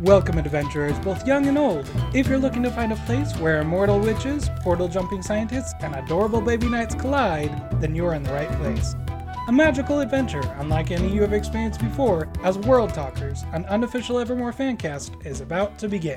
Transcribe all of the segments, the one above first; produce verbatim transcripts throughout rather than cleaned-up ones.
Welcome, adventurers, both young and old. If you're looking to find a place where immortal witches, portal-jumping scientists, and adorable baby knights collide, then you're in the right place. A magical adventure, unlike any you have experienced before, as World Talkers, an unofficial Evermore fancast, is about to begin.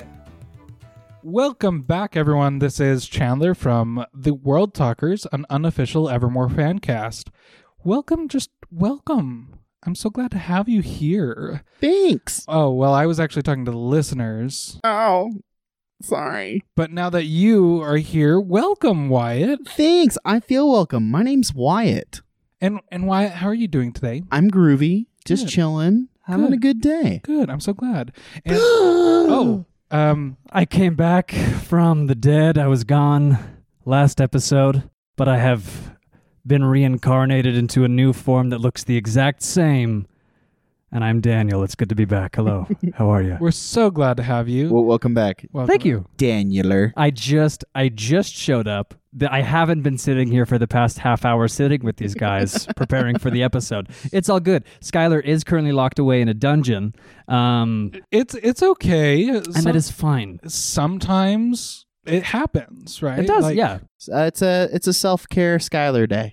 Welcome back, everyone. This is Chandler from the World Talkers, an unofficial Evermore fancast. Welcome, just welcome. I'm so glad to have you here. Thanks. Oh, well, I was actually talking to the listeners. Oh, sorry. But now that you are here, welcome, Wyatt. Thanks. I feel welcome. My name's Wyatt. And and Wyatt, how are you doing today? I'm groovy, just Good. chilling, having Good. a good day. Good. I'm so glad. And oh, um, I came back from the dead. I was gone last episode, but I have been reincarnated into a new form that looks the exact same. And I'm Daniel. It's good to be back. Hello. How are you? we're so glad to have you. Well, welcome back, Welcome. Thank you. Danieler. I just I just showed up. Th- I haven't been sitting here for the past half hour sitting with these guys preparing for the episode. It's all good. Skylar is currently locked away in a dungeon. Um, It's it's okay. and that is fine. Sometimes it happens, right? It does, Like, yeah. Uh, it's a it's a self care Skylar day.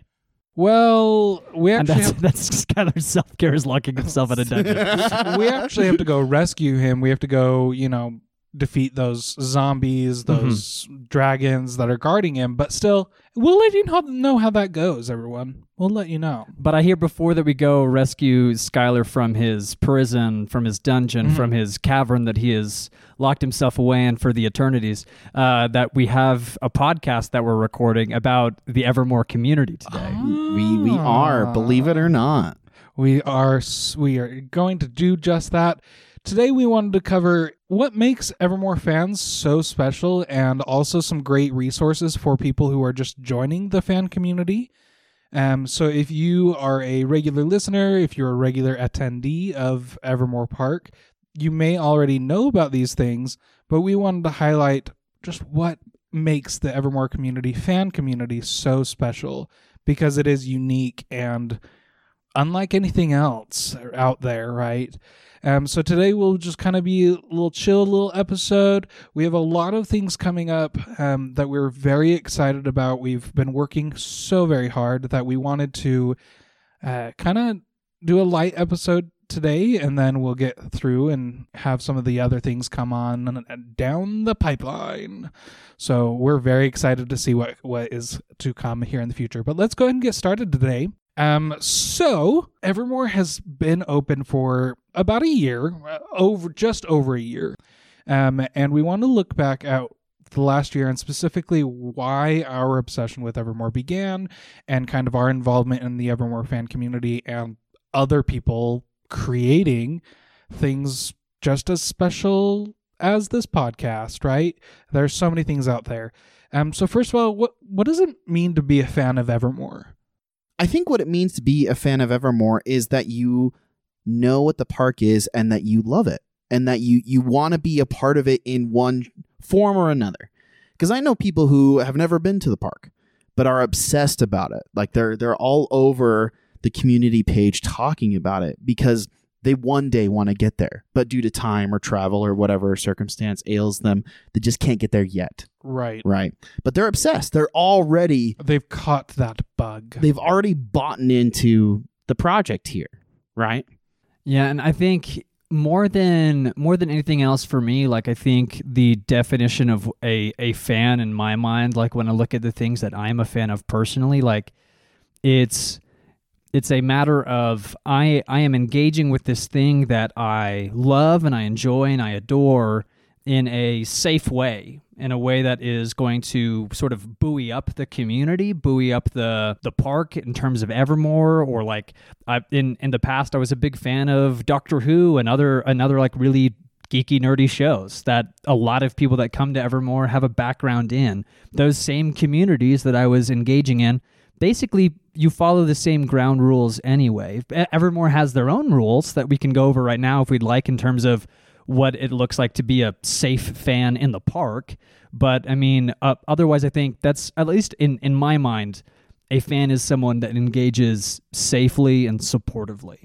Well, we And actually that's, have, that's Skylar's self-care is locking himself in a dungeon. we actually have to go rescue him. We have to go, you know, defeat those zombies, those dragons that are guarding him. But still, we'll let you know, know how that goes, everyone. We'll let you know. But I hear before that we go rescue Skylar from his prison, from his dungeon, Mhm. from his cavern that he has locked himself away in for the eternities, uh, that we have a podcast that we're recording about the Evermore community today. We we are, believe it or not. We are s- we are going to do just that. Today we wanted to cover what makes Evermore fans so special and also some great resources for people who are just joining the fan community. Um, so if you are a regular listener, if you're a regular attendee of Evermore Park, you may already know about these things, but we wanted to highlight just what makes the Evermore community, fan community, so special, because it is unique and unlike anything else out there, right? Um, so today will just kind of be a little chill little episode. We have a lot of things coming up um, that we're very excited about. We've been working so very hard that we wanted to uh, kind of do a light episode today, and then we'll get through and have some of the other things come on down the pipeline. So we're very excited to see what, what is to come here in the future. But let's go ahead and get started today. Um, so Evermore has been open for about a year, uh, over just over a year. Um, and we want to look back at the last year and specifically why our obsession with Evermore began and kind of our involvement in the Evermore fan community and other people creating things just as special as this podcast, right? There's so many things out there. Um, so first of all, what, what does it mean to be a fan of Evermore? I think what it means to be a fan of Evermore is that you know what the park is and that you love it and that you, you want to be a part of it in one form or another. Because I know people who have never been to the park but are obsessed about it. Like they're they're all over the community page talking about it because they one day want to get there, but due to time or travel or whatever circumstance ails them, they just can't get there yet. Right. Right. But they're obsessed. They're already They've caught that bug. they've already bought into the project here, right? Yeah, and I think more than more than anything else for me, like I think the definition of a, a fan in my mind, like when I look at the things that I'm a fan of personally, like it's it's a matter of I I am engaging with this thing that I love and I enjoy and I adore in a safe way, in a way that is going to sort of buoy up the community, buoy up the the park in terms of Evermore, or like I, in in the past I was a big fan of Doctor Who and other another like really geeky nerdy shows that a lot of people that come to Evermore have a background in. Those same communities that I was engaging in, basically you follow the same ground rules anyway. Evermore has their own rules that we can go over right now if we'd like, in terms of what it looks like to be a safe fan in the park. But I mean, uh, otherwise I think that's, at least in, in my mind, a fan is someone that engages safely and supportively.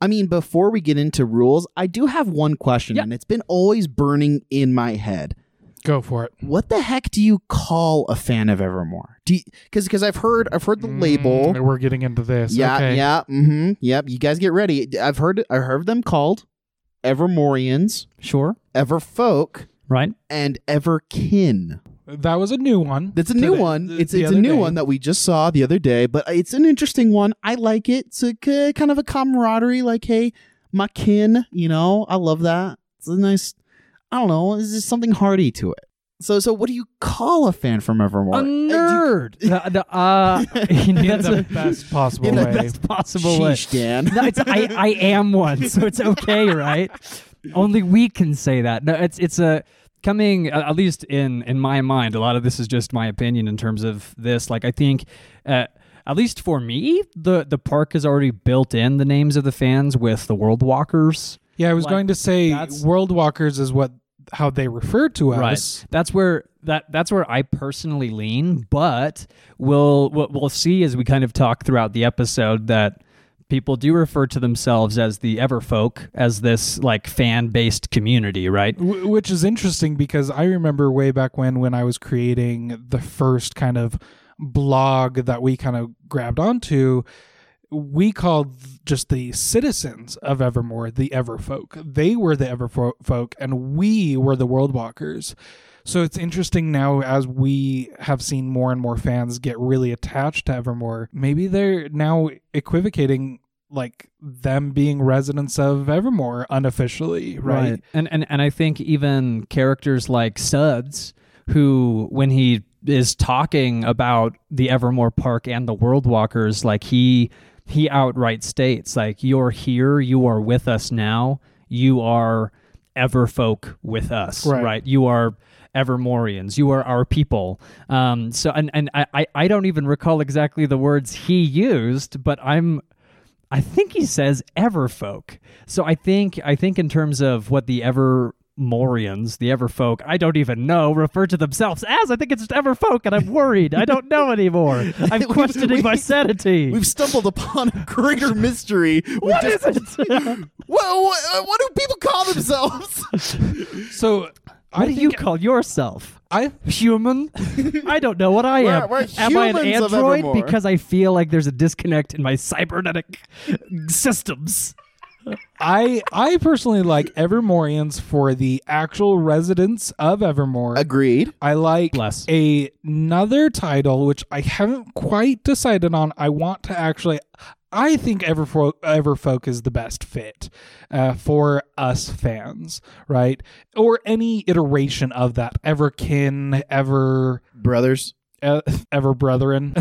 I mean, before we get into rules, I do have one question, Yep. and it's been always burning in my head. Go for it. What the heck do you call a fan of Evermore? Do because because I've heard I've heard the label. Mm, we're getting into this. Yeah, okay. yeah, mm-hmm, yep. You guys get ready. I've heard I heard them called Evermoreans, Sure. Everfolk, Right. and Everkin. That was a new one. That's a to new the- one. the- It's the it's a other new day. one that we just saw the other day, but it's an interesting one. I like it. It's a k- kind of a camaraderie. Like, hey, my kin. You know, I love that. It's a nice. I don't know. There's just something hearty to it. So, so what do you call a fan from Evermore? A Uh, do you- nerd. the, the, uh, In that's the a- best possible in the way. best possible way. Sheesh, Dan. No, it's I, I am one, so it's okay, right? Only we can say that. No, it's it's a coming uh, at least in in my mind. A lot of this is just my opinion in terms of this. Like I think, uh, at least for me, the the park has already built in the names of the fans with the World Walkers. Yeah, I was Like, going to say that's- World Walkers is what how they refer to us. Right. That's where that that's where I personally lean, but we'll we'll we'll see as we kind of talk throughout the episode that people do refer to themselves as the Everfolk, as this like fan-based community, right? W- which is interesting because I remember way back when when I was creating the first kind of blog that we kind of grabbed onto, we called just the citizens of Evermore the Everfolk. They were the Everfolk and we were the World Walkers. So it's interesting now as we have seen more and more fans get really attached to Evermore, maybe they're now equivocating like them being residents of Evermore unofficially, right? And and and I think even characters like Suds, who when he is talking about the Evermore Park and the World Walkers, like he he outright states like, you're here, you are with us now, you are Everfolk with us, Right. right? You are Evermoreans, you are our people. Um, so and and I I- I don't even recall exactly the words he used, but I'm I think he says Everfolk. So I think I think in terms of what the Evermoreans, the Everfolk, I don't even know, refer to themselves as. I think it's just Everfolk, and I'm worried. I don't know anymore. I'm We- questioning we- my sanity. We've stumbled upon a greater mystery. We What just- is it? What, what, what do people call themselves? So What I do you think call yourself? I Human? I don't know what I We're- am. we're am I an humans of android? Evermore. Because I feel like there's a disconnect in my cybernetic systems. I I personally like Evermoreans for the actual residents of Evermore. Agreed. I like Bless. a, another title which I haven't quite decided on. I want to actually I think Everfolk, Everfolk is the best fit uh, for us fans, right? Or any iteration of that. Everkin, Ever Brothers. uh, Ever Brethren.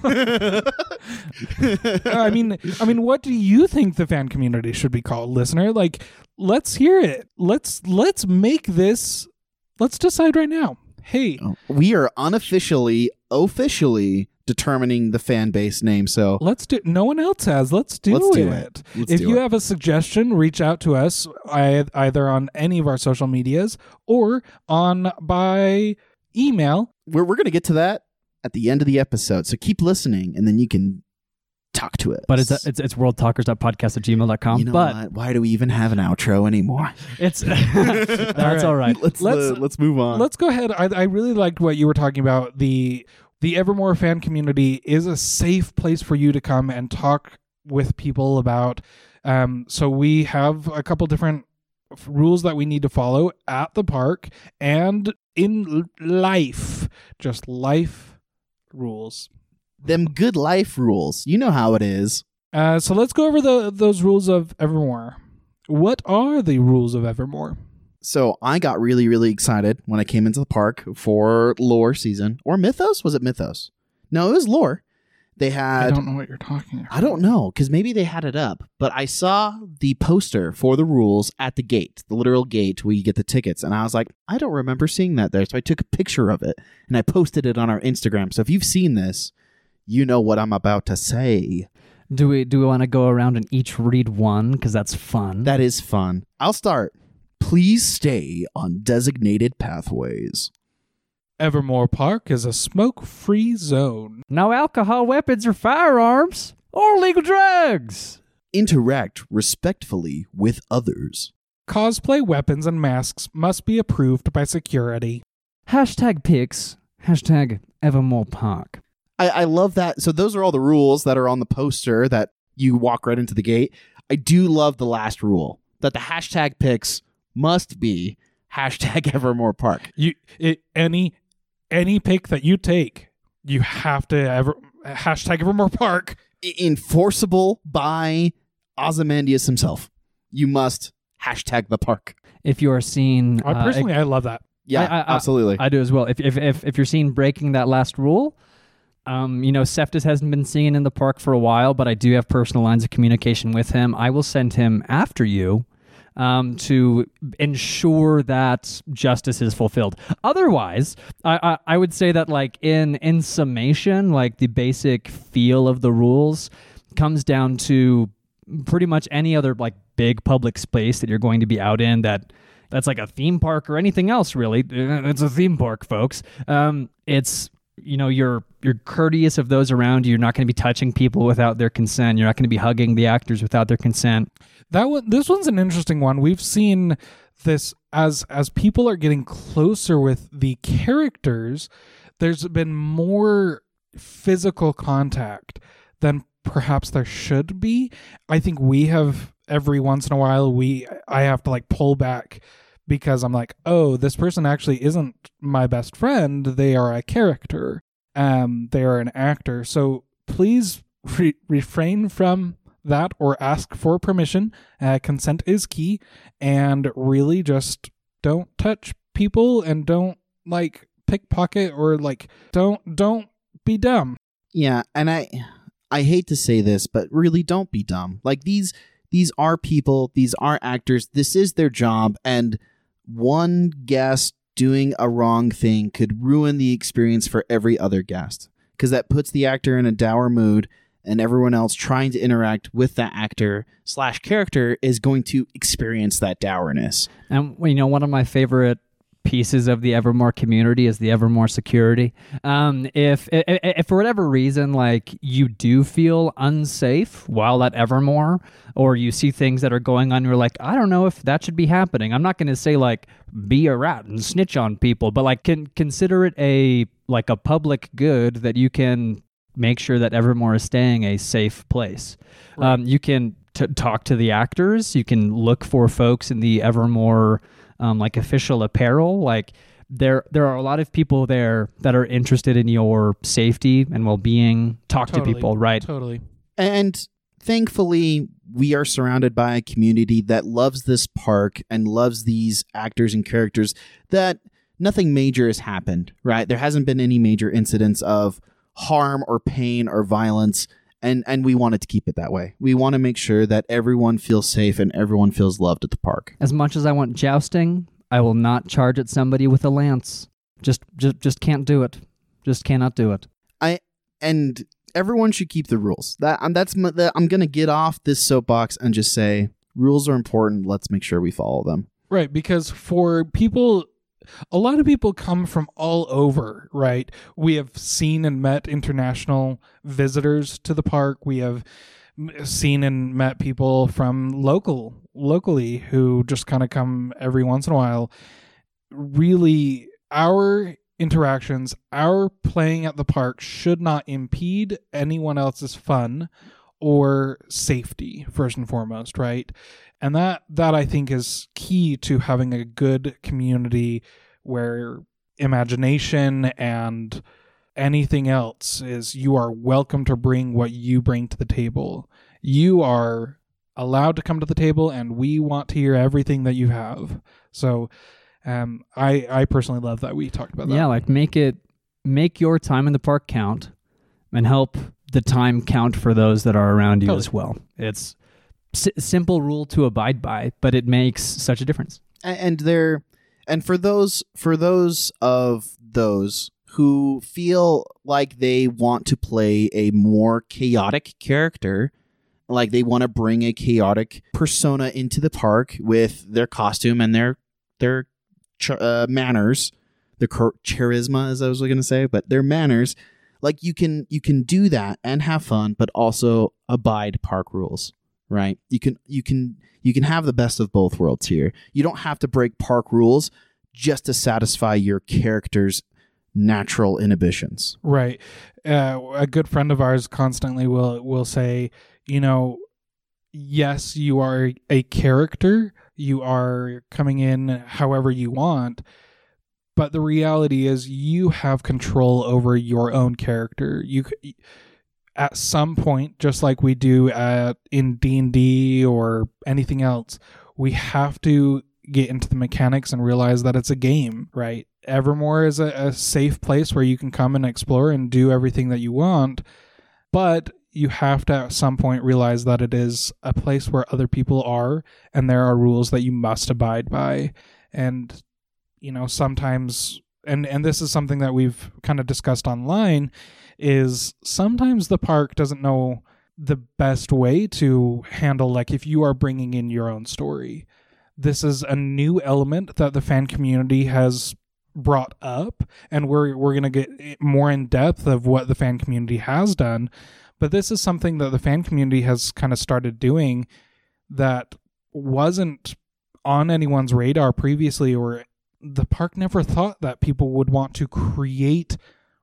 I mean, I mean, what do you think the fan community should be called, listener? Like, let's hear it. Let's let's make this. Let's decide right now. Hey, We are unofficially, officially determining the fan base name. So let's do. No one else has. Let's do Let's do it. it. Let's if do you it. have a suggestion, reach out to us I, either on any of our social medias or on by email. we're we're gonna get to that at the end of the episode. So keep listening, and then you can talk to it. But it's it's, it's worldtalkers dot podcast at gmail dot com. You know but what? Why do we even have an outro anymore? it's that's all right. Let's Let's- uh, let's move on. Let's go ahead. I, I really liked what you were talking about. The the Evermore fan community is a safe place for you to come and talk with people about. Um, so we have a couple different f- rules that we need to follow at the park and in l- life. Just life rules. Them good life rules. You know how it is. Uh, so let's go over the those rules of Evermore. What are the rules of Evermore? So I got really, really excited when I came into the park for lore season. Or Mythos? Was it Mythos? No, it was lore. They had... I don't know what you're talking about. I don't know, because maybe they had it up. But I saw the poster for the rules at the gate, the literal gate where you get the tickets. And I was like, I don't remember seeing that there. So I took a picture of it and I posted it on our Instagram. So if you've seen this, you know what I'm about to say. Do we do we want to go around and each read one because that's fun? That is fun. I'll start. Please stay on designated pathways. Evermore Park is a smoke-free zone. No alcohol, weapons, or firearms, or illegal drugs. Interact respectfully with others. Cosplay weapons and masks must be approved by security. Hashtag pics. Hashtag Evermore Park. I, I love that. So those are all the rules that are on the poster that you walk right into the gate. I do love the last rule, that the hashtag pics must be hashtag Evermore Park. You it, any any pic that you take, you have to ever hashtag Evermore Park. Enforceable by Ozymandias himself. You must hashtag the park. If you are seen, Uh, uh, personally, I love that. Yeah, I- I- absolutely. I do as well. If if if, if you're seen breaking that last rule, um, you know, Seftis hasn't been seen in the park for a while, but I do have personal lines of communication with him. I will send him after you um, to ensure that justice is fulfilled. Otherwise, I, I I would say that like in in summation, like the basic feel of the rules comes down to pretty much any other like big public space that you're going to be out in that that's like a theme park or anything else, really. It's a theme park, folks. Um, it's, you know, you're you're courteous of those around you. You're not going to be touching people without their consent. You're not going to be hugging the actors without their consent. That one, this one's an interesting one. We've seen this as as people are getting closer with the characters. There's been more physical contact than perhaps there should be. I think we have every once in a while we I have to like pull back because I'm like, oh, this person actually isn't my best friend. They are a character. Um, they are an actor. So please re- refrain from that or ask for permission. Uh, consent is key, and really just don't touch people and don't like pickpocket or like don't don't be dumb. Yeah, and I I hate to say this, but really don't be dumb. Like these these are people, these are actors. This is their job, and one guest doing a wrong thing could ruin the experience for every other guest, because that puts the actor in a dour mood, and everyone else trying to interact with that actor slash character is going to experience that dourness. And you know, one of my favorite pieces of the Evermore community is the Evermore security. Um, if, if, if for whatever reason, like you do feel unsafe while at Evermore, or you see things that are going on, you're like, I don't know if that should be happening. I'm not going to say like be a rat and snitch on people, but like can consider it a like a public good that you can make sure that Evermore is staying a safe place. Right. Um, you can t- talk to the actors. You can look for folks in the Evermore Um, like official apparel. Like there there are a lot of people there that are interested in your safety and well-being. Talk Totally. to people, right? Totally. And thankfully, we are surrounded by a community that loves this park and loves these actors and characters, that nothing major has happened, right? There hasn't been any major incidents of harm or pain or violence, and, and we wanted to keep it that way. We want to make sure that everyone feels safe and everyone feels loved at the park. As much as I want jousting, I will not charge at somebody with a lance. Just just just can't do it. Just cannot do it. I and everyone should keep the rules. That um, that's my, that, I'm gonna get off this soapbox and just say rules are important. Let's make sure we follow them. Right, because for people, a lot of people come from all over, right? We have seen and met international visitors to the park. We have seen and met people from local, locally who just kind of come every once in a while. Really, our interactions, our playing at the park should not impede anyone else's fun or safety, first and foremost, right? And that, that I think is key to having a good community where imagination and anything else is, you are welcome to bring what you bring to the table. You are allowed to come to the table, and we want to hear everything that you have. So um, I, I personally love that we talked about that. Yeah, like make it make your time in the park count, and help the time count for those that are around you Totally. as well. It's s- simple rule to abide by, but it makes such a difference. And they're and for those for those of those who feel like they want to play a more chaotic character, like they want to bring a chaotic persona into the park with their costume and their their ch- uh, manners, their char- charisma, as I was going to say, but their manners. Like you can you can do that and have fun, but also abide park rules, right? You can you can you can have the best of both worlds here. You don't have to break park rules just to satisfy your character's natural inhibitions. Right. Uh, a good friend of ours constantly will will say, you know, yes, you are a character. You are coming in however you want. But the reality is you have control over your own character. You at some point, just like we do at in D and D or anything else, we have to get into the mechanics and realize that it's a game, right? Evermore is a, a safe place where you can come and explore and do everything that you want, but you have to at some point realize that it is a place where other people are, and there are rules that you must abide by. And, you know, sometimes, and, and this is something that we've kind of discussed online, is sometimes the park doesn't know the best way to handle, like, if you are bringing in your own story. This is a new element that the fan community has brought up, and we're we're going to get more in depth of what the fan community has done. But this is something that the fan community has kind of started doing that wasn't on anyone's radar previously, or the park never thought that people would want to create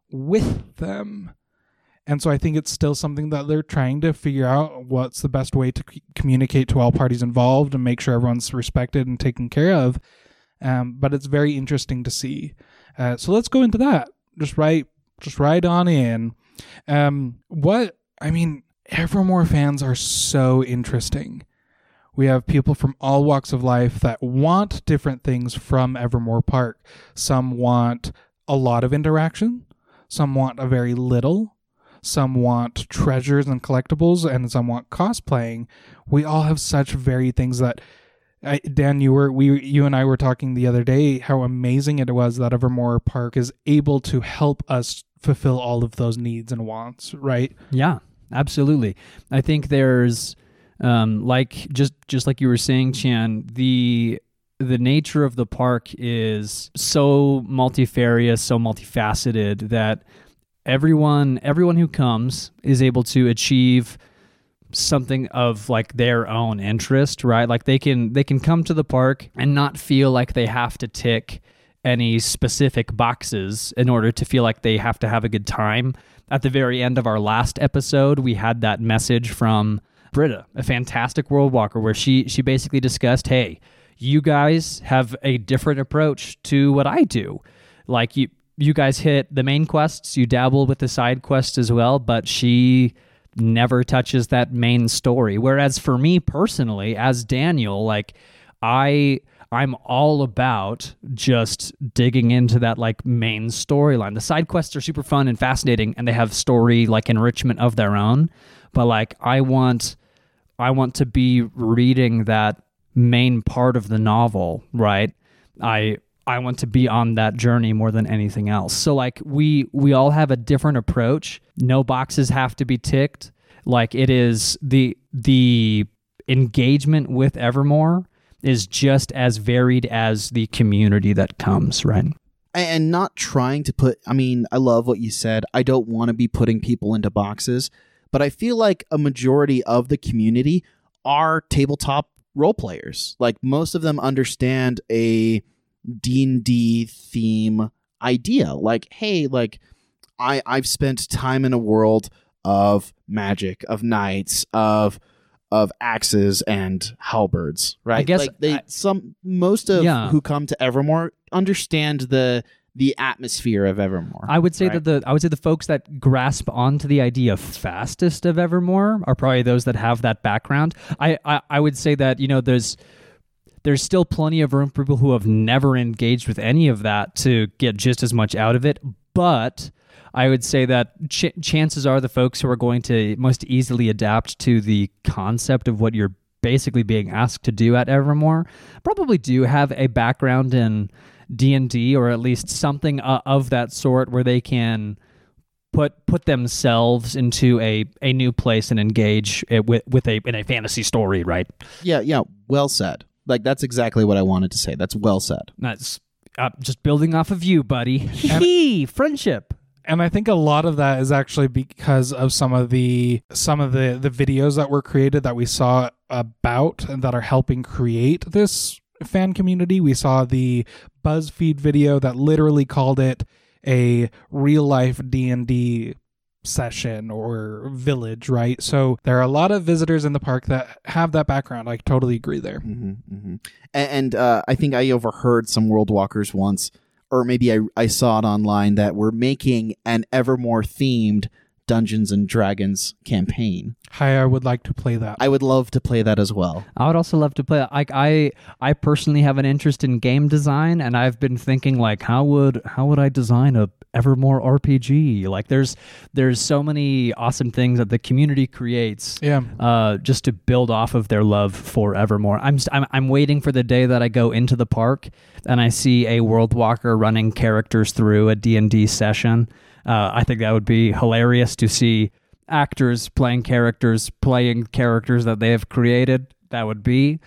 with them. And so I think it's still something that they're trying to figure out what's the best way to c- communicate to all parties involved and make sure everyone's respected and taken care of. Um, but it's very interesting to see. Uh, so let's go into that. Just right, just right on in. Um, what, I mean, Evermore fans are so interesting. We have people from all walks of life that want different things from Evermore Park. Some want a lot of interaction. Some want a very little. Some want treasures and collectibles, and some want cosplaying. We all have such varied things that, I, Dan, you were we you and I were talking the other day how amazing it was that Evermore Park is able to help us fulfill all of those needs and wants, right? Yeah, absolutely. I think there's um, like just just like you were saying, Chan, the the nature of the park is so multifarious, so multifaceted that everyone everyone who comes is able to achieve something of like their own interest, right? Like they can they can come to the park and not feel like they have to tick any specific boxes in order to feel like they have to have a good time. At the very end of our last episode, we had that message from Britta, a fantastic world walker, where she she basically discussed, hey, you guys have a different approach to what I do. Like you you guys hit the main quests, you dabble with the side quests as well, but she never touches that main story. Whereas for me personally, as Daniel, like I I'm all about just digging into that like main storyline. The side quests are super fun and fascinating, and they have story like enrichment of their own. But like I want I want to be reading that main part of the novel, right? I I want to be on that journey more than anything else. So like we we all have a different approach. No boxes have to be ticked. Like it is the the engagement with Evermore is just as varied as the community that comes, right? And not trying to put, I mean, I love what you said. I don't want to be putting people into boxes, but I feel like a majority of the community are tabletop role players. Like most of them understand a D and D theme idea. Like, hey, like I, I've spent time in a world of magic, of knights, of of axes and halberds, right? I guess like they I, some most of yeah. who come to Evermore understand the the atmosphere of Evermore. I would say right? that the I would say the folks that grasp onto the idea fastest of Evermore are probably those that have that background. I, I, I would say that, you know, there's there's still plenty of room for people who have never engaged with any of that to get just as much out of it, but I would say that ch- chances are the folks who are going to most easily adapt to the concept of what you're basically being asked to do at Evermore probably do have a background in D and D, or at least something uh, of that sort, where they can put put themselves into a, a new place and engage it with with a in a fantasy story, right? Yeah, yeah, well said. Like that's exactly what I wanted to say. That's well said. That's uh, just building off of you, buddy. Hee friendship. And I think a lot of that is actually because of some of the some of the, the videos that were created that we saw about and that are helping create this fan community. We saw the BuzzFeed video that literally called it a real life D and D session or village, right? So there are a lot of visitors in the park that have that background. I totally agree there. Mm-hmm, mm-hmm. And, and uh, I think I overheard some World Walkers once, or maybe I, I saw it online, that we're making an Evermore themed Dungeons and Dragons campaign. Hi, I would like to play that. I would love to play that as well. I would also love to play. Like I, I personally have an interest in game design, and I've been thinking like, how would how would I design a Evermore R P G? Like, there's there's so many awesome things that the community creates. Yeah. Uh, just to build off of their love for Evermore. I'm I'm I'm waiting for the day that I go into the park and I see a World Walker running characters through a D and D session. Uh, I think that would be hilarious to see actors playing characters, playing characters that they have created. That would be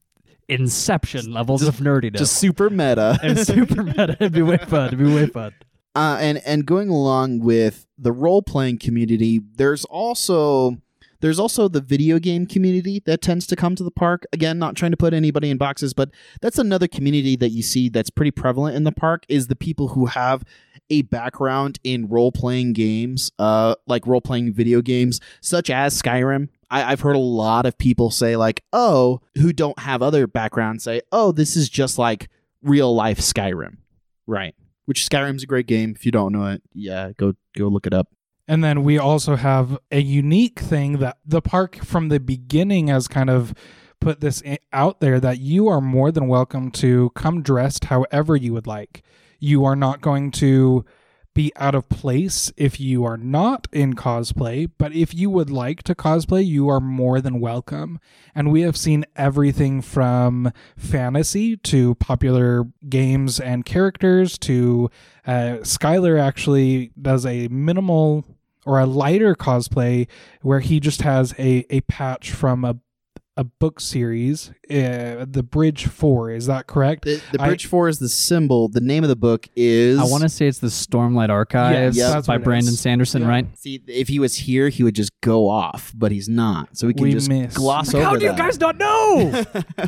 Inception levels Just- of nerdiness. Just super meta. and super meta. It'd be way fun. It'd be way fun. Uh, and and going along with the role playing community, there's also there's also the video game community that tends to come to the park. Again, not trying to put anybody in boxes, but that's another community that you see that's pretty prevalent in the park, is the people who have a background in role playing games, uh, like role playing video games, such as Skyrim. I, I've heard a lot of people say like, oh, who don't have other backgrounds say, oh, this is just like real life Skyrim, right? Which Skyrim's a great game. If you don't know it, yeah, go go look it up. And then we also have a unique thing that the park from the beginning has kind of put this i- out there, that you are more than welcome to come dressed however you would like. You are not going to be out of place if you are not in cosplay, but if you would like to cosplay, you are more than welcome. And we have seen everything from fantasy to popular games and characters to uh, Skylar actually does a minimal or a lighter cosplay where he just has a, a patch from a a book series, uh, the Bridge Four. Is that correct? The, the Bridge I, Four is the symbol. The name of the book is... I want to say it's the Stormlight Archives yeah, yep. by Brandon is. Sanderson, yeah. right? See, if he was here, he would just go off, but he's not. So we can we just miss. gloss like, over how do that. you guys not know?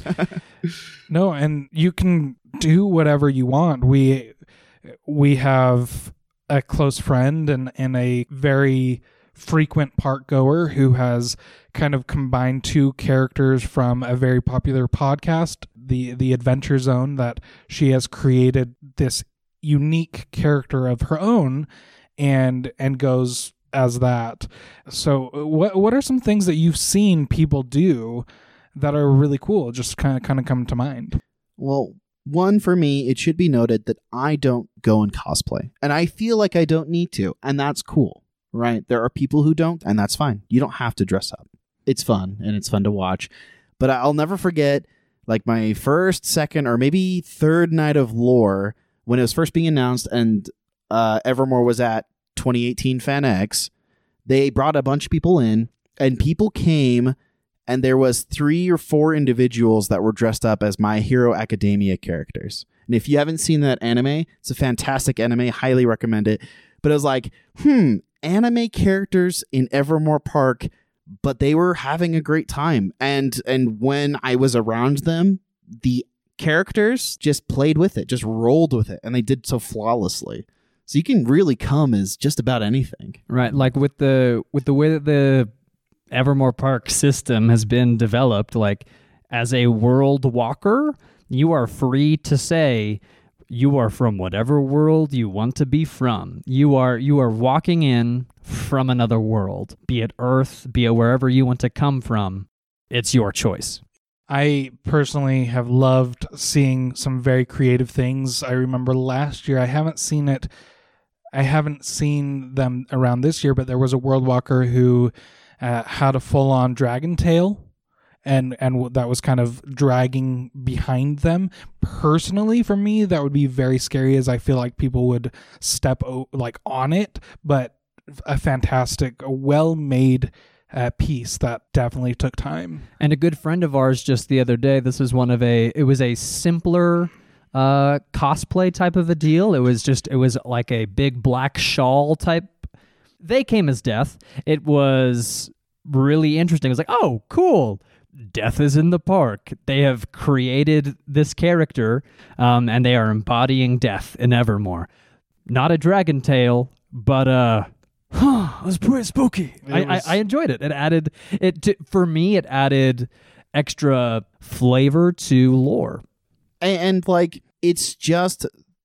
No, and you can do whatever you want. We we have a close friend and, and a very frequent park goer who has kind of combined two characters from a very popular podcast, the the Adventure Zone, that she has created this unique character of her own and and goes as that. So what what are some things that you've seen people do that are really cool? Just kind of kind of come to mind. Well, one, for me, it should be noted that I don't go in cosplay, and I feel like I don't need to, and that's cool. Right? There are people who don't, and that's fine. You don't have to dress up. It's fun, and it's fun to watch. But I'll never forget, like, my first, second, or maybe third night of lore, when it was first being announced, and uh, Evermore was at twenty eighteen FanX. They brought a bunch of people in, and people came, and there was three or four individuals that were dressed up as My Hero Academia characters. And if you haven't seen that anime, it's a fantastic anime. Highly recommend it. But it was like, hmm, anime characters in Evermore Park, but they were having a great time. And and when I was around them, the characters just played with it, just rolled with it, and they did so flawlessly. So you can really come as just about anything. Right, like with the with the way that the Evermore Park system has been developed, like as a world walker, you are free to say you are from whatever world you want to be from. You are you are walking in from another world, be it Earth, be it wherever you want to come from. It's your choice. I personally have loved seeing some very creative things. I remember last year, I haven't seen it, I haven't seen them around this year, but there was a World Walker who uh, had a full-on dragon tail. And and that was kind of dragging behind them. Personally, for me, that would be very scary, as I feel like people would step o- like on it. But a fantastic, well-made uh, piece that definitely took time. And a good friend of ours just the other day, this was one of a, it was a simpler uh, cosplay type of a deal. It was just, it was like a big black shawl type. They came as Death. It was really interesting. It was like, oh, cool. death is in the park. They have created this character, um, and they are embodying death in Evermore. Not a dragon tail, but uh, huh, it was pretty spooky. I, was... I, I enjoyed it. It added it to, for me. It added extra flavor to lore, and, and like it's just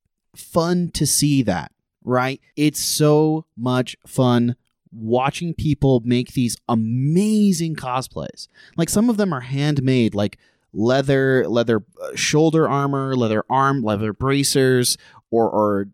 fun to see that, right? It's so much fun watching people make these amazing cosplays. Like some of them are handmade, like leather, leather shoulder armor, leather arm, leather bracers, or or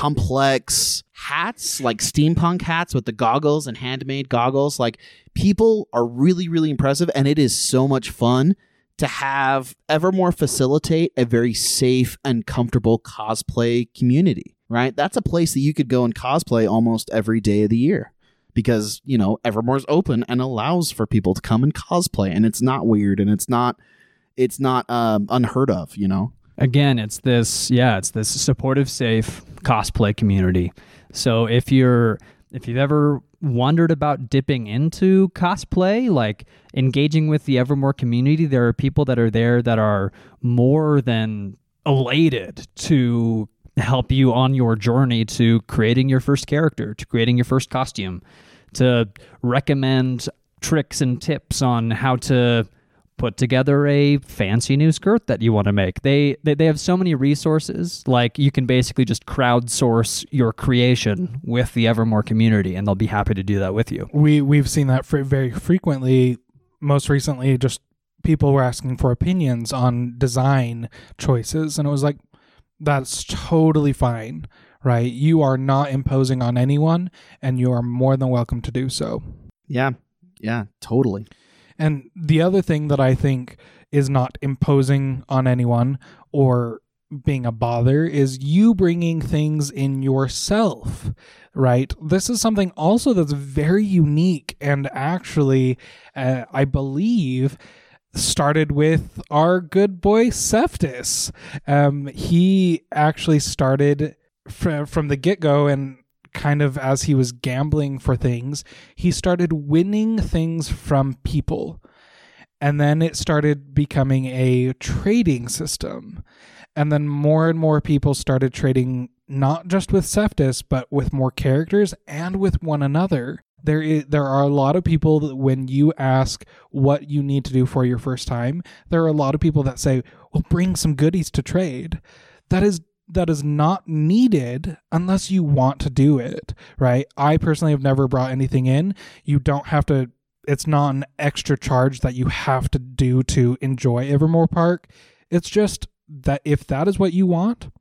complex hats, like steampunk hats with the goggles and handmade goggles. Like people are really, really impressive, and it is so much fun to have Evermore facilitate a very safe and comfortable cosplay community, right? That's a place that you could go and cosplay almost every day of the year because, you know, Evermore's open and allows for people to come and cosplay, and it's not weird and it's not it's not um, unheard of, you know? Again, it's this, yeah, it's this supportive, safe cosplay community. So if you're, if you've ever wondered about dipping into cosplay, like engaging with the Evermore community, there are people that are there that are more than elated to help you on your journey to creating your first character, to creating your first costume, to recommend tricks and tips on how to put together a fancy new skirt that you want to make. They, they they have so many resources. Like you can basically just crowdsource your creation with the Evermore community, and they'll be happy to do that with you. We we've seen that fr- very frequently. Most recently, just people were asking for opinions on design choices, and it was like, that's totally fine, right? You are not imposing on anyone, and you are more than welcome to do so. Yeah, yeah, totally. And the other thing that I think is not imposing on anyone or being a bother is you bringing things in yourself, right? This is something also that's very unique and actually, uh, I believe, started with our good boy Cephas. Um, he actually started fr- from the get-go, and kind of as he was gambling for things, he started winning things from people. And then it started becoming a trading system. And then more and more people started trading not just with Cephas, but with more characters and with one another. There is, there are a lot of people that when you ask what you need to do for your first time, there are a lot of people that say, well, bring some goodies to trade. That is That is not needed unless you want to do it, right? I personally have never brought anything in. You don't have to, it's not an extra charge that you have to do to enjoy Evermore Park. It's just that if that is what you want,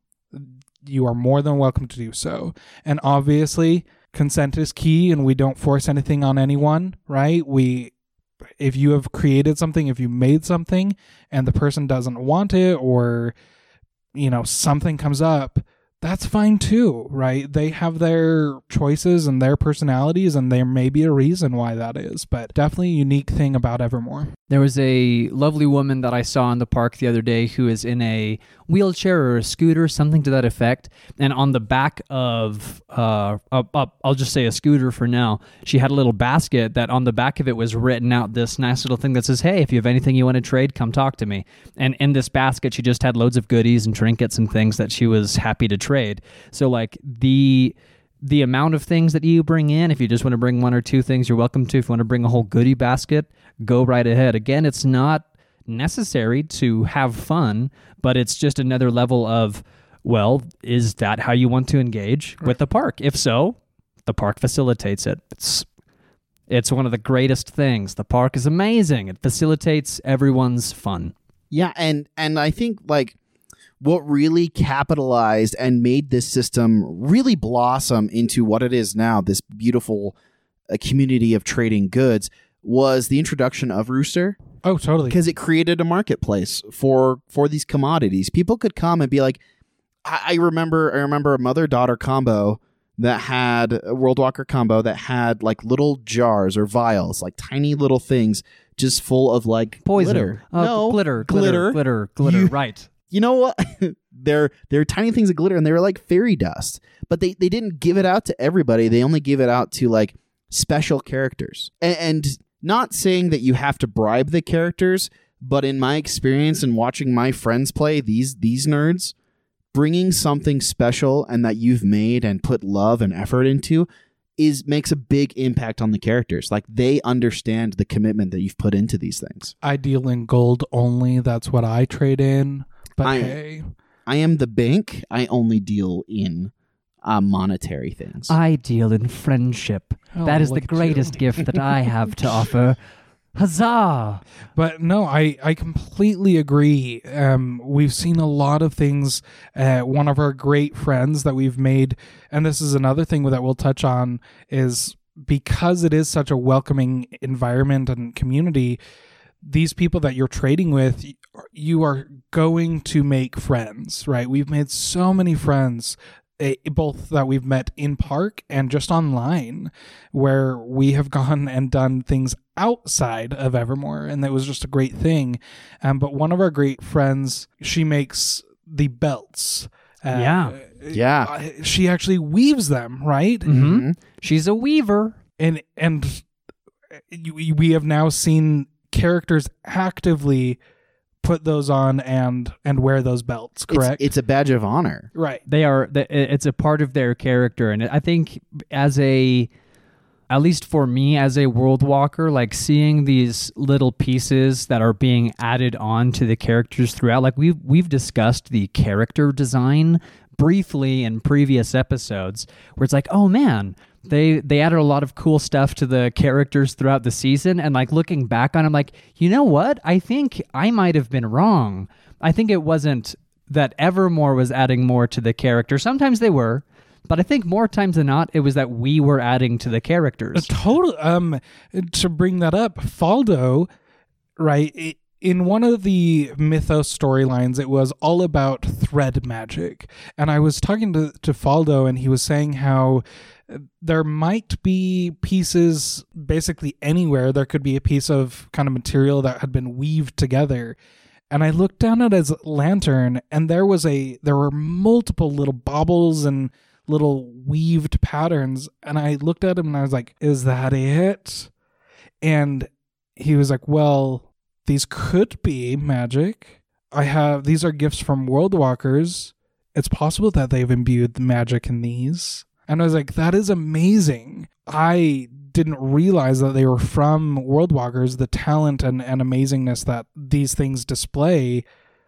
you are more than welcome to do so. And obviously, consent is key, and we don't force anything on anyone, right? We, if you have created something, if you made something, and the person doesn't want it, or you know, something comes up, that's fine too, right? They have their choices and their personalities, and there may be a reason why that is, but definitely a unique thing about Evermore. There was a lovely woman that I saw in the park the other day who is in a wheelchair or a scooter, something to that effect. And on the back of, uh, up, up, I'll just say a scooter for now, she had a little basket that on the back of it was written out this nice little thing that says, hey, if you have anything you want to trade, come talk to me. And in this basket, she just had loads of goodies and trinkets and things that she was happy to trade. So like the... the amount of things that you bring in, if you just want to bring one or two things, you're welcome to. If you want to bring a whole goodie basket, go right ahead. Again, it's not necessary to have fun, but it's just another level of, well, is that how you want to engage with the park? If so, the park facilitates it. It's it's one of the greatest things. The park is amazing. It facilitates everyone's fun. Yeah, and and I think like what really capitalized and made this system really blossom into what it is now, this beautiful uh, community of trading goods, was the introduction of Rooster. Oh, totally. Because it created a marketplace for for these commodities. People could come and be like, I, I remember I remember a mother-daughter combo that had a World Walker combo that had like little jars or vials, like tiny little things just full of like poison. Glitter. Uh, no, glitter, glitter, glitter, glitter, glitter. You, right. You know what? they're they're tiny things of glitter, and they were like fairy dust. But they, they didn't give it out to everybody. They only give it out to like special characters. And, and not saying that you have to bribe the characters, but in my experience and watching my friends play, these these nerds, bringing something special and that you've made and put love and effort into is makes a big impact on the characters. Like, they understand the commitment that you've put into these things. I deal in gold only. That's what I trade in. But I, hey, I am the bank. I only deal in uh, monetary things. I deal in friendship. Oh, that is the look at you. greatest gift that I have to offer. Huzzah! But no, I, I completely agree. Um, we've seen a lot of things. Uh, one of our great friends that we've made, and this is another thing that we'll touch on, is because it is such a welcoming environment and community, these people that you're trading with, you are going to make friends, right? We've made so many friends, both that we've met in park and just online, where we have gone and done things outside of Evermore, and that was just a great thing. Um, but one of our great friends, she makes the belts. Uh, Yeah. Yeah. uh, She actually weaves them, right? Mm-hmm. She's a weaver. And and you- we have now seen characters actively put those on and and wear those belts, correct? It's, it's a badge of honor. right. They are. th- It's a part of their character, and I think as a, at least for me as a world walker, like seeing these little pieces that are being added on to the characters throughout. Like we've we've discussed the character design briefly in previous episodes, where it's like, oh man, they they added a lot of cool stuff to the characters throughout the season, and like looking back on, I'm like, you know what? I think I might have been wrong. I think it wasn't that Evermore was adding more to the character. Sometimes they were, but I think more times than not, it was that we were adding to the characters. Total. Um, to bring that up, Faldo, right? i- In one of the Mythos storylines, it was all about thread magic, and I was talking to to Faldo, and he was saying how there might be pieces basically anywhere. There could be a piece of kind of material that had been weaved together. And I looked down at his lantern, and there was a there were multiple little baubles and little weaved patterns. And I looked at him and I was like, "Is that it?" And he was like, "Well, these could be magic. I have these are gifts from World Walkers. It's possible that they've imbued the magic in these." And I was like, "That is amazing." I didn't realize that they were from World Walkers, the talent and, and amazingness that these things display.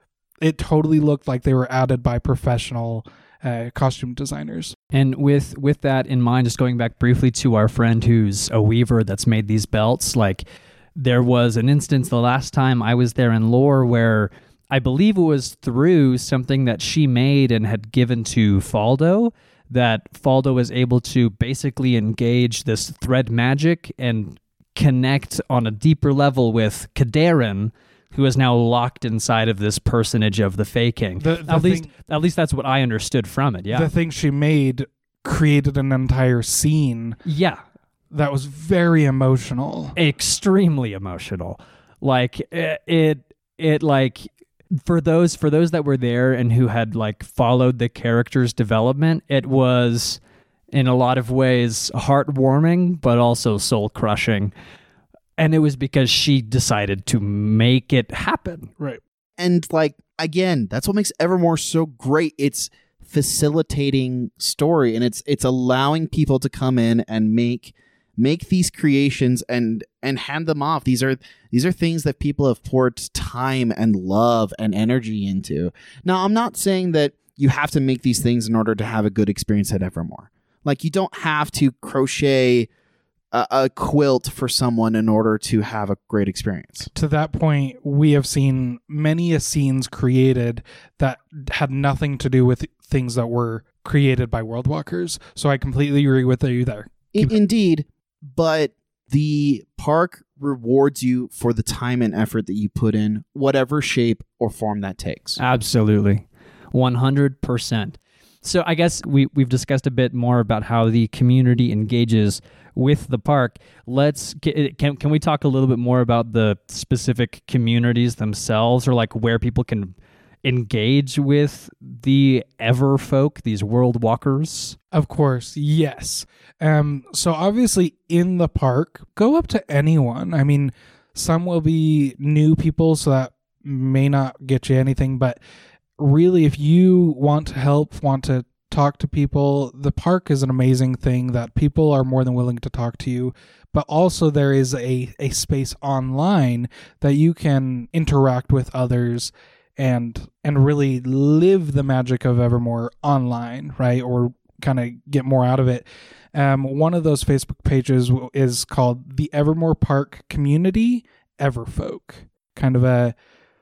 It totally looked like they were added by professional uh, costume designers. And with with that in mind, just going back briefly to our friend who's a weaver that's made these belts, like there was an instance the last time I was there in lore where I believe it was through something that she made and had given to Faldo, that Faldo was able to basically engage this thread magic and connect on a deeper level with Kadarin, who is now locked inside of this personage of the Fae King. The, the at thing, least, at least that's what I understood from it. Yeah, the thing she made created an entire scene yeah, that was very emotional. extremely emotional. Like it, it, it like. For those for those that were there and who had like followed the character's development, it was in a lot of ways heartwarming, but also soul crushing. And it was because she decided to make it happen. Right. And like, again, that's what makes Evermore so great. It's facilitating story, and it's it's allowing people to come in and make make these creations and and hand them off. These are these are things that people have poured time and love and energy into. Now, I'm not saying that you have to make these things in order to have a good experience at Evermore. Like, you don't have to crochet a, a quilt for someone in order to have a great experience. To that point, we have seen many a scenes created that had nothing to do with things that were created by World Walkers. So I completely agree with you there. I- indeed, but the park rewards you for the time and effort that you put in, whatever shape or form that takes. Absolutely. one hundred percent. So I guess we, we've discussed a bit more about how the community engages with the park. Let's get, can can we talk a little bit more about the specific communities themselves, or like where people can engage with the Everfolk, these world walkers? Of course, yes. Um, so obviously in the park, go up to anyone. I mean, some will be new people, so that may not get you anything, but really if you want to help, want to talk to people, the park is an amazing thing that people are more than willing to talk to you. But also there is a, a space online that you can interact with others and and really live the magic of Evermore online, right? Or kind of get more out of it. Um, one of those Facebook pages is called the Evermore Park Community Everfolk. Kind of a,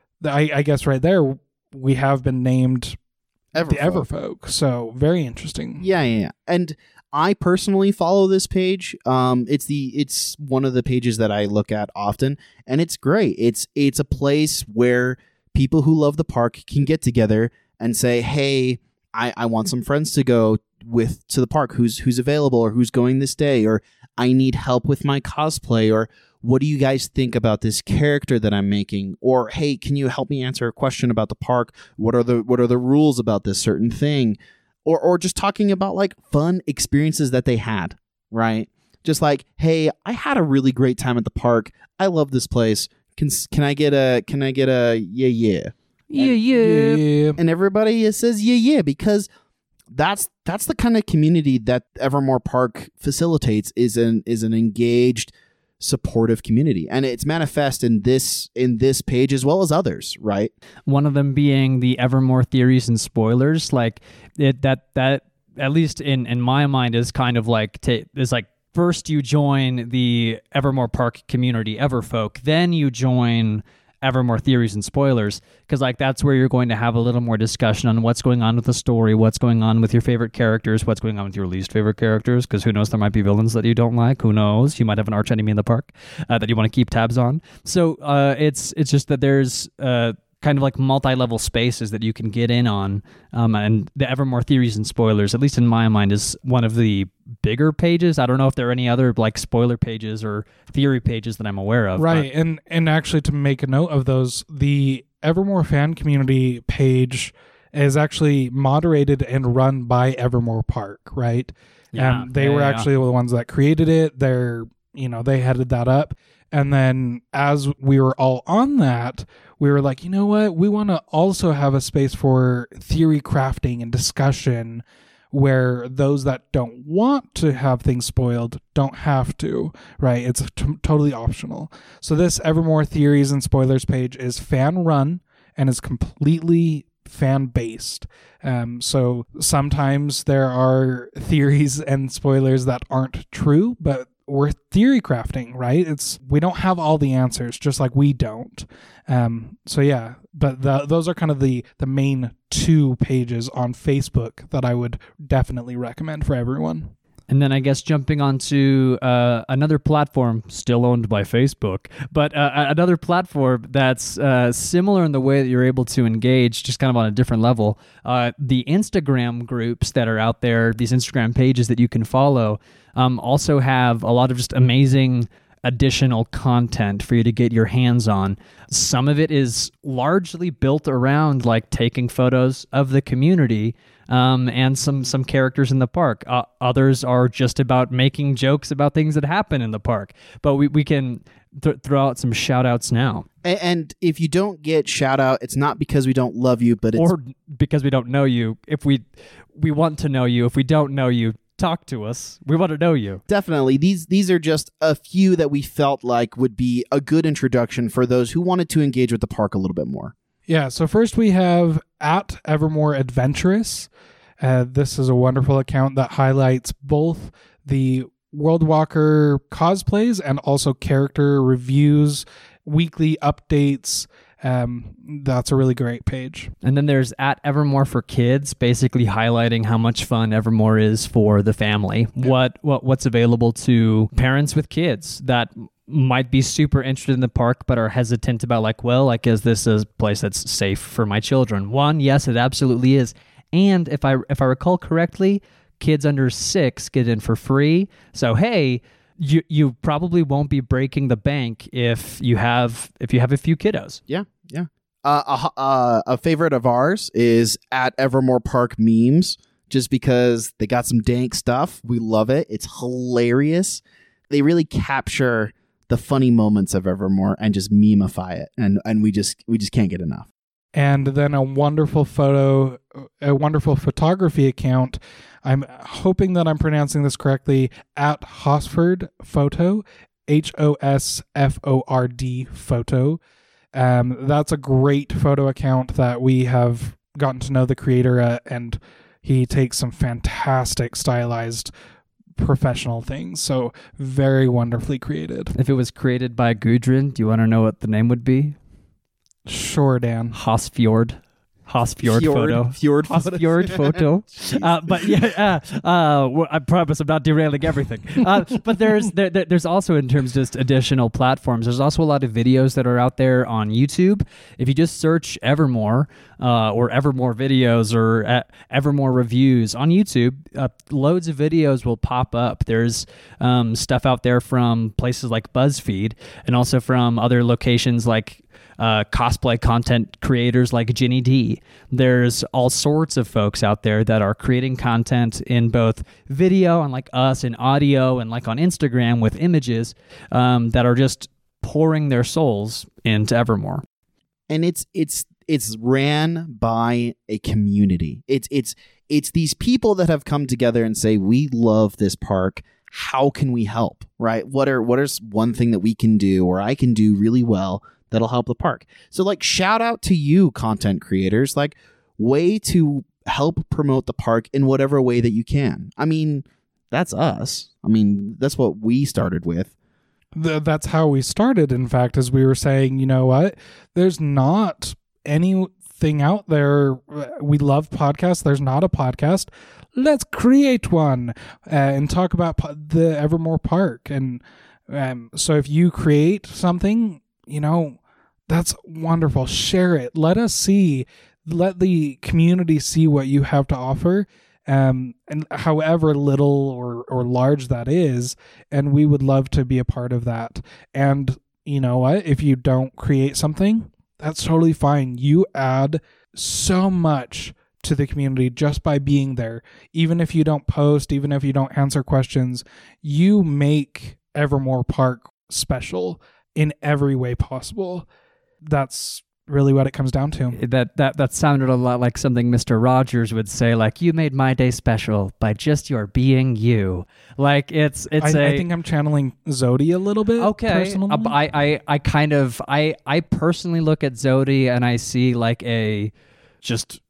I, I guess right there we have been named Everfolk. the Everfolk. So very interesting. Yeah, yeah, yeah. And I personally follow this page. Um, it's the it's one of the pages that I look at often, and it's great. It's it's a place where people who love the park can get together and say, "Hey, I, I want some friends to go with to the park. Who's who's available, or who's going this day, or I need help with my cosplay, or what do you guys think about this character that I'm making? Or hey, can you help me answer a question about the park? What are the what are the rules about this certain thing?" Or or just talking about like fun experiences that they had, right? Just like, hey, I had a really great time at the park. I love this place. Can can I get a can I get a yeah yeah Yeah, yeah. Yeah. and everybody says yeah yeah because that's that's the kind of community that Evermore Park facilitates is an is an engaged, supportive community, and it's manifest in this in this page as well as others, right? One of them being the Evermore theories and spoilers. Like it, that that at least in in my mind is kind of like ta is like first you join the Evermore Park community Everfolk, then you join Evermore theories and spoilers, because like that's where you're going to have a little more discussion on what's going on with the story, what's going on with your favorite characters, what's going on with your least favorite characters, because who knows, there might be villains that you don't like, who knows, you might have an arch enemy in the park uh, that you want to keep tabs on. So uh, it's it's just that there's uh, kind of like multi-level spaces that you can get in on, um, and the Evermore theories and spoilers, at least in my mind, is one of the bigger pages. I don't know if there are any other like spoiler pages or theory pages that I'm aware of. Right. but- And and actually to make a note of those, the Evermore fan community page is actually moderated and run by Evermore Park, right? Yeah, Um, they yeah, were yeah. actually the ones that created it. They're, you know, they headed that up. And then as we were all on that, we were like, you know what? We want to also have a space for theory crafting and discussion where those that don't want to have things spoiled don't have to, right? It's t- totally optional. So this Evermore theories and spoilers page is fan run and is completely fan based. Um, so sometimes there are theories and spoilers that aren't true, but we're theory crafting, right? It's we don't have all the answers, just like we don't. Um, so yeah, but the, those are kind of the the main two pages on Facebook that I would definitely recommend for everyone. And then I guess jumping onto uh, another platform still owned by Facebook, but uh, another platform that's uh, similar in the way that you're able to engage, just kind of on a different level. Uh, the Instagram groups that are out there, these Instagram pages that you can follow, um, also have a lot of just amazing additional content for you to get your hands on. Some of it is largely built around like taking photos of the community um, and some some characters in the park. Uh, others are just about making jokes about things that happen in the park. But we, we can th- throw out some shout outs now. And, and if you don't get shout out, it's not because we don't love you, but it's Or because we don't know you. If we we want to know you, if we don't know you, talk to us. We want to know you. definitely these these are just a few that we felt like would be a good introduction for those who wanted to engage with the park a little bit more. Yeah, so first we have at Evermore Adventurous. Uh, this is a wonderful account that highlights both the World Walker cosplays and also character reviews, weekly updates. Um, that's a really great page. And then there's at Evermore for Kids, basically highlighting how much fun Evermore is for the family. What what what's available to parents with kids that might be super interested in the park but are hesitant about like, well, like, is this a place that's safe for my children? One, yes, it absolutely is. And if I if I recall correctly, kids under six get in for free. So hey, you you probably won't be breaking the bank if you have if you have a few kiddos. Yeah, yeah. Uh, a, ho- uh, a favorite of ours is at Evermore Park Memes, just because they got some dank stuff. We love it. It's hilarious. They really capture the funny moments of Evermore and just memify it, and and we just we just can't get enough. And then a wonderful photo, a wonderful photography account. I'm hoping that I'm pronouncing this correctly, at Hosford Photo, H O S F O R D Photo. Um, that's a great photo account that we have gotten to know the creator at, and he takes some fantastic stylized professional things. So very wonderfully created. If it was created by Gudrun, do you want to know what the name would be? Sure, Dan. Hosfjord. Hosfjord Fjord, photo. Fjord photo. Hosfjord photo. uh, but yeah, uh, uh, well, I promise I'm not derailing everything. Uh, but there's there, there, there's also, in terms of just additional platforms, there's also a lot of videos that are out there on YouTube. If you just search Evermore uh, or Evermore videos or uh, Evermore reviews on YouTube, uh, loads of videos will pop up. There's um, stuff out there from places like BuzzFeed and also from other locations like Uh, cosplay content creators like Ginny D. There's all sorts of folks out there that are creating content in both video and like us in audio and like on Instagram with images um, that are just pouring their souls into Evermore. And it's it's it's ran by a community. It's it's it's these people that have come together and say, we love this park. How can we help? Right? What are what is one thing that we can do or I can do really well that'll help the park? So like, shout out to you, content creators, like, way to help promote the park in whatever way that you can. I mean, that's us. I mean, that's what we started with. Th- that's how we started, in fact, as we were saying, you know what? There's not anything out there. We love podcasts. There's not a podcast. Let's create one uh, and talk about po- the Evermore Park. And um, so if you create something, you know, that's wonderful. Share it. Let us see. Let the community see what you have to offer, um, and however little or, or large that is. And we would love to be a part of that. And you know what? If you don't create something, that's totally fine. You add so much to the community just by being there. Even if you don't post, even if you don't answer questions, you make Evermore Park special in every way possible. That's really what it comes down to. That that that sounded a lot like something Mister Rogers would say, like, you made my day special by just your being you. Like, it's it's I, a I think I'm channeling Zodi a little bit. okay. Personally. Uh, I, I I kind of I I personally look at Zodi and I see like a just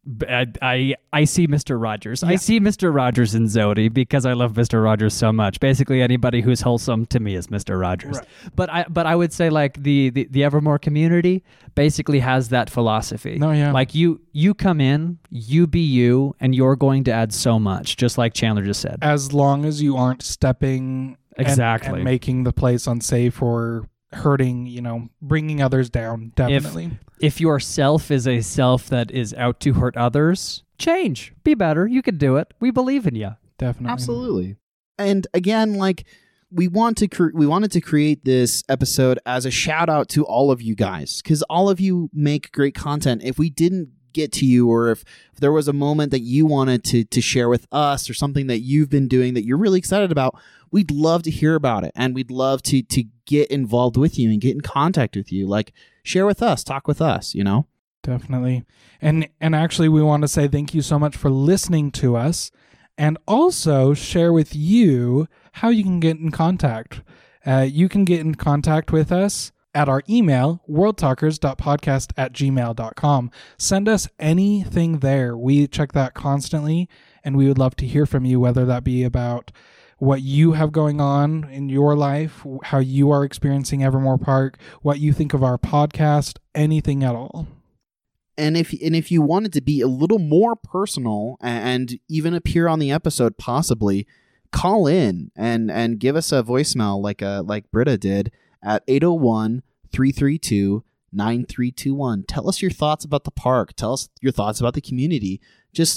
I I, I see Mister Rogers. Yeah. I see Mister Rogers in Zodi because I love Mister Rogers so much. Basically, anybody who's wholesome to me is Mister Rogers. Right. But I but I would say like the, the the Evermore community basically has that philosophy. No, yeah. Like you you come in, you be you, and you're going to add so much, just like Chandler just said. As long as you aren't stepping and- Exactly. and making the place unsafe or hurting, you know, bringing others down. Definitely. If your self is a self that is out to hurt others, change. Be better. You can do it. We believe in you. Definitely. Absolutely. And again, like, we want to cre- we wanted to create this episode as a shout out to all of you guys, because all of you make great content. If we didn't get to you, or if, if there was a moment that you wanted to to share with us, or something that you've been doing that you're really excited about, we'd love to hear about it, and we'd love to to get involved with you and get in contact with you. Like, share with us, talk with us, you know? Definitely. And and actually we want to say thank you so much for listening to us, and also share with you how you can get in contact. Uh, you can get in contact with us at our email, worldtalkers dot podcast at gmail dot com. Send us anything there. We check that constantly, and we would love to hear from you, whether that be about what you have going on in your life, how you are experiencing Evermore Park, what you think of our podcast, anything at all. And if and if you wanted to be a little more personal and even appear on the episode, possibly, call in and and give us a voicemail like a like Britta did at eight oh one, three three two, nine three two one. Tell us your thoughts about the park. Tell us your thoughts about the community. Just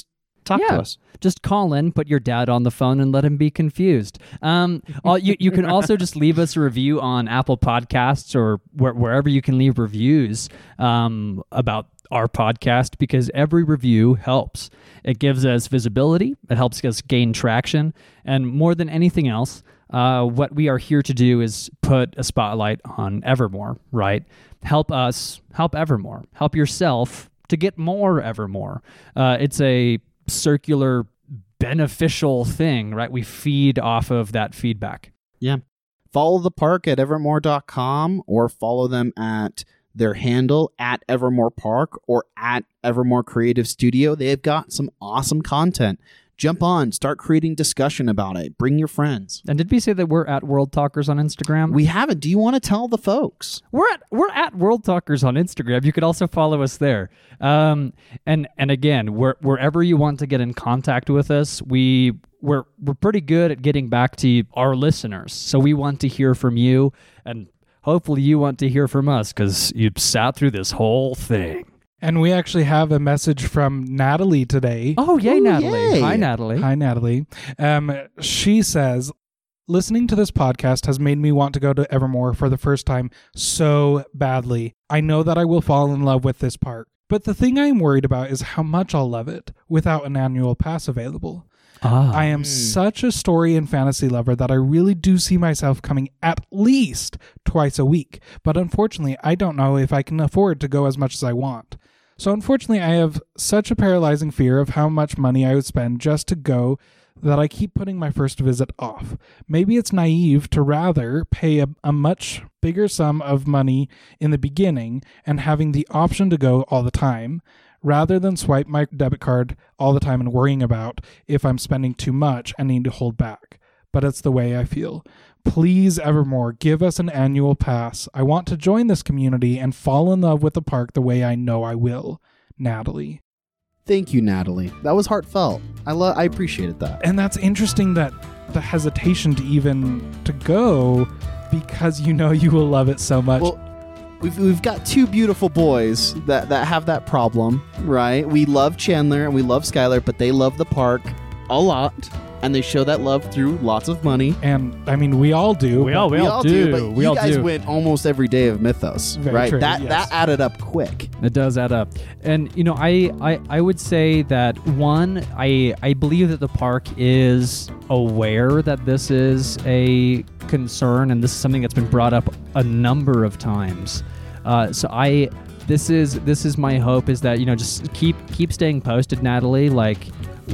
Talk Yeah. to us. Just call in, put your dad on the phone, and let him be confused. Um, all, you, you can also just leave us a review on Apple Podcasts or where, wherever you can leave reviews um, about our podcast, because every review helps. It gives us visibility. It helps us gain traction. And more than anything else, uh, what we are here to do is put a spotlight on Evermore, right? Help us, help Evermore, help yourself to get more Evermore. Uh, it's a circular beneficial thing, right? We feed off of that feedback. Yeah. Follow the park at evermore dot com or follow them at their handle at Evermore Park or at Evermore Creative Studio. They've got some awesome content. Jump on, start creating discussion about it. Bring your friends. And did we say that we're at World Talkers on Instagram? We haven't. Do you want to tell the folks? We're at we're at World Talkers on Instagram. You could also follow us there. Um, and and again, where, wherever you want to get in contact with us, we we're we're pretty good at getting back to our listeners. So we want to hear from you, and hopefully you want to hear from us because you sat through this whole thing. And we actually have a message from Natalie today. Oh, yay, Ooh, Natalie. yay. Hi, Natalie. Hi, Natalie. Um, she says, listening to this podcast has made me want to go to Evermore for the first time so badly. I know that I will fall in love with this park. But the thing I am worried about is how much I'll love it without an annual pass available. Ah. I am Mm. such a story and fantasy lover that I really do see myself coming at least twice a week. But unfortunately, I don't know if I can afford to go as much as I want. So unfortunately, I have such a paralyzing fear of how much money I would spend just to go that I keep putting my first visit off. Maybe it's naive to rather pay a, a much bigger sum of money in the beginning and having the option to go all the time, rather than swipe my debit card all the time and worrying about if I'm spending too much and need to hold back. But it's the way I feel. Please, Evermore, give us an annual pass. I want to join this community and fall in love with the park the way I know I will. Natalie. Thank you, Natalie. That was heartfelt. I love. I appreciated that. And that's interesting, that the hesitation to even to go because you know you will love it so much. Well, we've we've got two beautiful boys that that have that problem, right? We love Chandler and we love Skylar, but they love the park a lot, and they show that love through lots of money. and I mean, we all do. We all, we all do. but we you all guys do. went almost every day of Mythos, Very right? true, that yes. that added up quick. It does add up. And, you know, I, I, I would say that, one, I, I believe that the park is aware that this is a concern, and this is something that's been brought up a number of times. Uh, so I... This is this is my hope, is that, you know, just keep keep staying posted, Natalie. Like,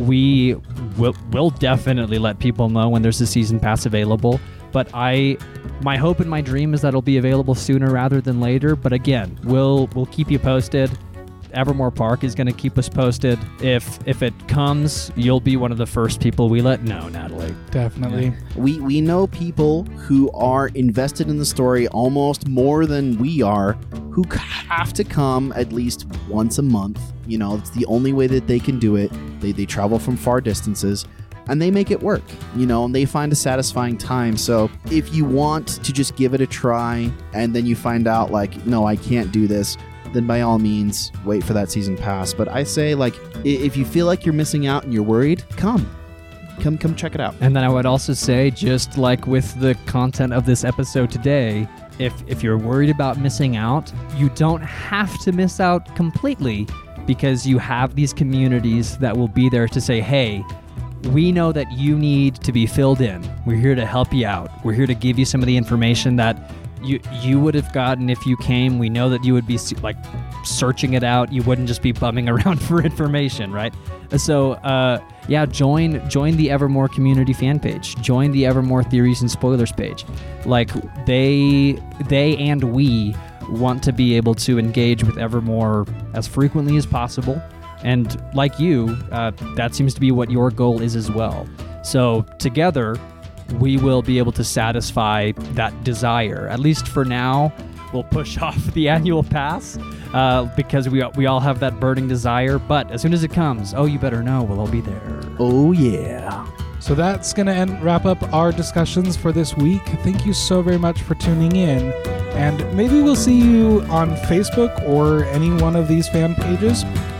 we will will definitely let people know when there's a season pass available. But I, my hope and my dream is that it'll be available sooner rather than later. But again, we'll we'll keep you posted. Evermore Park is going to keep us posted. If if it comes, you'll be one of the first people we let know, Natalie. Definitely. We we know people who are invested in the story almost more than we are, who have to come at least once a month. You know, it's the only way that they can do it. They they travel from far distances, and they make it work, you know, and they find a satisfying time. So if you want to just give it a try and then you find out, like, no, I can't do this, then by all means, wait for that season pass. But I say, like, i- if you feel like you're missing out and you're worried, come. Come, come check it out. And then I would also say, just like with the content of this episode today, if if you're worried about missing out, you don't have to miss out completely, because you have these communities that will be there to say, hey, we know that you need to be filled in. We're here to help you out. We're here to give you some of the information that you you would have gotten if you came. We know that you would be like searching it out. You wouldn't just be bumming around for information, right? So uh, yeah, join join the Evermore community fan page. Join the Evermore theories and spoilers page. Like, they they and we want to be able to engage with Evermore as frequently as possible. And like you, uh, that seems to be what your goal is as well. So together, we will be able to satisfy that desire. At least for now, we'll push off the annual pass uh, because we we all have that burning desire. But as soon as it comes, oh, you better know, we'll all be there. Oh, yeah. So that's going to end wrap up our discussions for this week. Thank you so very much for tuning in. And maybe we'll see you on Facebook or any one of these fan pages.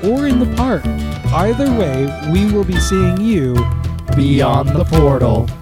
or in the park. Either way, we will be seeing you Beyond the portal.